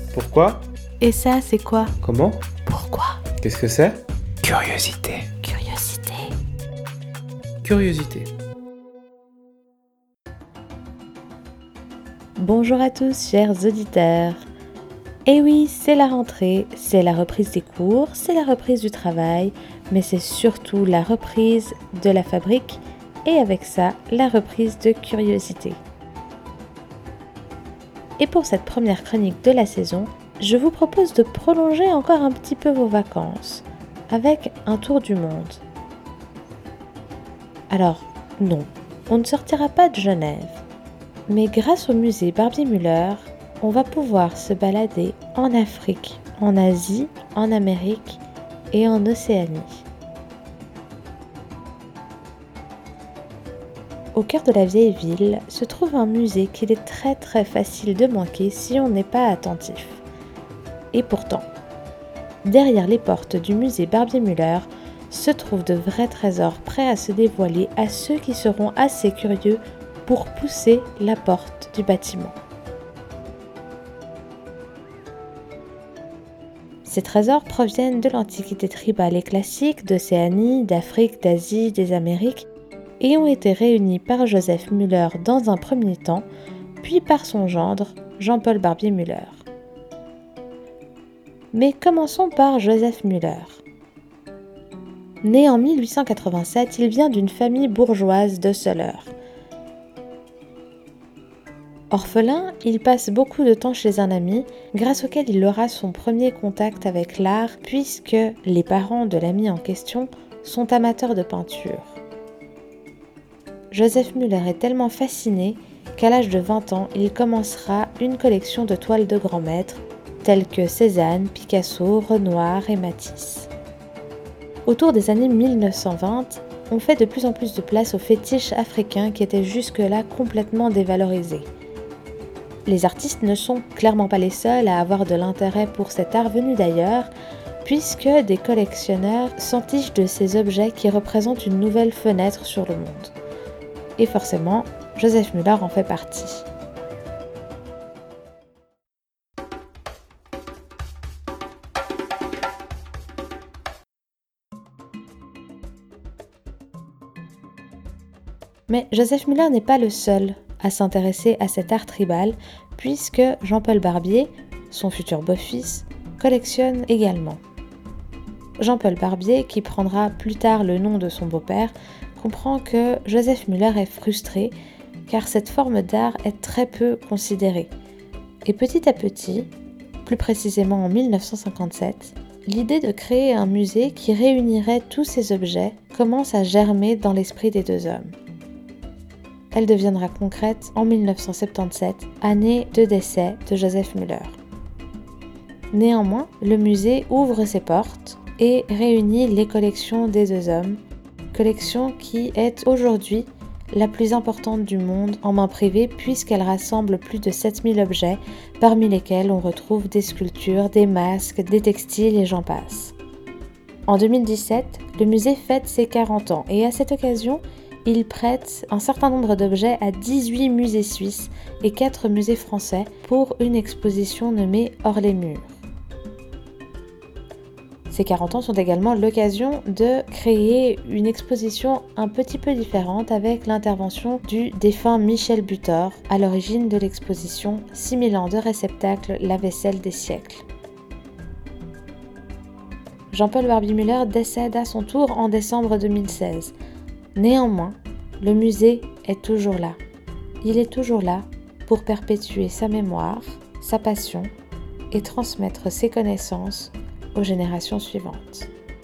Pourquoi? Et ça, c'est quoi? Comment? Pourquoi? Qu'est-ce que c'est? Curiosité. Curiosité. Curiosité. Bonjour à tous, chers auditeurs. Et oui, c'est la rentrée, c'est la reprise des cours, c'est la reprise du travail, mais c'est surtout la reprise de la fabrique et avec ça, la reprise de Curiosité. Et pour cette première chronique de la saison, je vous propose de prolonger encore un petit peu vos vacances avec un tour du monde. Alors, non, on ne sortira pas de Genève, mais grâce au musée Barbier-Muller, on va pouvoir se balader en Afrique, en Asie, en Amérique et en Océanie. Au cœur de la vieille ville se trouve un musée qu'il est très facile de manquer si on n'est pas attentif. Et pourtant, derrière les portes du musée Barbier-Muller se trouvent de vrais trésors prêts à se dévoiler à ceux qui seront assez curieux pour pousser la porte du bâtiment. Ces trésors proviennent de l'Antiquité tribale et classique, d'Océanie, d'Afrique, d'Asie, des Amériques et ont été réunis par Joseph Muller dans un premier temps, puis par son gendre, Jean-Paul Barbier-Muller. Mais commençons par Joseph Muller. Né en 1887, il vient d'une famille bourgeoise de Soleure. Orphelin, il passe beaucoup de temps chez un ami, grâce auquel il aura son premier contact avec l'art, puisque les parents de l'ami en question sont amateurs de peinture. Joseph Muller est tellement fasciné qu'à l'âge de 20 ans, il commencera une collection de toiles de grands maîtres, tels que Cézanne, Picasso, Renoir et Matisse. Autour des années 1920, on fait de plus en plus de place aux fétiches africains qui étaient jusque-là complètement dévalorisés. Les artistes ne sont clairement pas les seuls à avoir de l'intérêt pour cet art venu d'ailleurs, puisque des collectionneurs s'entichent de ces objets qui représentent une nouvelle fenêtre sur le monde. Et forcément, Joseph Muller en fait partie. Mais Joseph Muller n'est pas le seul à s'intéresser à cet art tribal, puisque Jean-Paul Barbier, son futur beau-fils, collectionne également. Jean-Paul Barbier, qui prendra plus tard le nom de son beau-père, comprend que Joseph Muller est frustré, car cette forme d'art est très peu considérée. Et petit à petit, plus précisément en 1957, l'idée de créer un musée qui réunirait tous ces objets commence à germer dans l'esprit des deux hommes. Elle deviendra concrète en 1977, année de décès de Joseph Muller. Néanmoins, le musée ouvre ses portes et réunit les collections des deux hommes, collection qui est aujourd'hui la plus importante du monde en main privée puisqu'elle rassemble plus de 7000 objets, parmi lesquels on retrouve des sculptures, des masques, des textiles et j'en passe. En 2017, le musée fête ses 40 ans et à cette occasion, il prête un certain nombre d'objets à 18 musées suisses et 4 musées français pour une exposition nommée Hors les murs. Ces 40 ans sont également l'occasion de créer une exposition un petit peu différente avec l'intervention du défunt Michel Butor à l'origine de l'exposition 6000 ans de réceptacle, la vaisselle des siècles. Jean-Paul Barbier-Muller décède à son tour en décembre 2016. Néanmoins, le musée est toujours là. Il est toujours là pour perpétuer sa mémoire, sa passion et transmettre ses connaissances aux générations suivantes.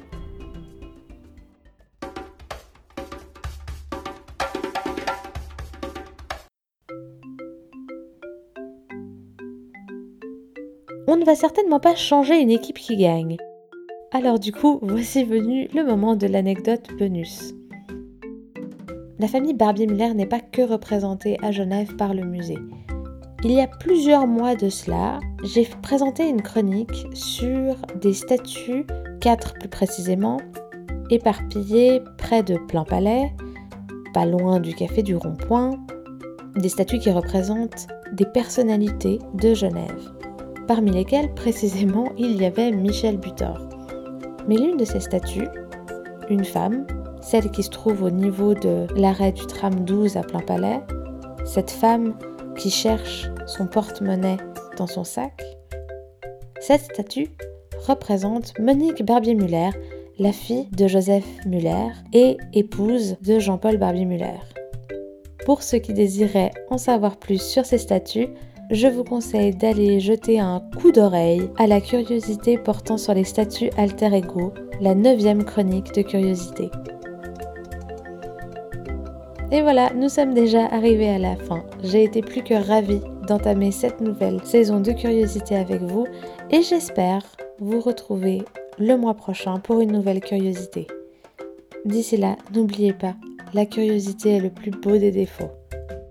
On ne va certainement pas changer une équipe qui gagne. Alors du coup, voici venu le moment de l'anecdote bonus. La famille Barbier-Muller n'est pas que représentée à Genève par le musée. Il y a plusieurs mois de cela, j'ai présenté une chronique sur des statues, 4 plus précisément, éparpillées près de Plainpalais, pas loin du café du Rond-Point, des statues qui représentent des personnalités de Genève. parmi lesquelles précisément il y avait Michèle Butor. Mais l'une de ces statues, une femme, celle qui se trouve au niveau de l'arrêt du tram 12 à Plainpalais, cette femme qui cherche son porte-monnaie dans son sac, cette statue représente Monique Barbier-Muller, la fille de Joseph Muller et épouse de Jean-Paul Barbier-Muller. Pour ceux qui désiraient en savoir plus sur ces statues, je vous conseille d'aller jeter un coup d'oreille à la curiosité portant sur les statues alter ego, la 9e chronique de Curiosité. Et voilà, nous sommes déjà arrivés à la fin. J'ai été plus que ravie d'entamer cette nouvelle saison de Curiosité avec vous et j'espère vous retrouver le mois prochain pour une nouvelle curiosité. D'ici là, n'oubliez pas, la curiosité est le plus beau des défauts.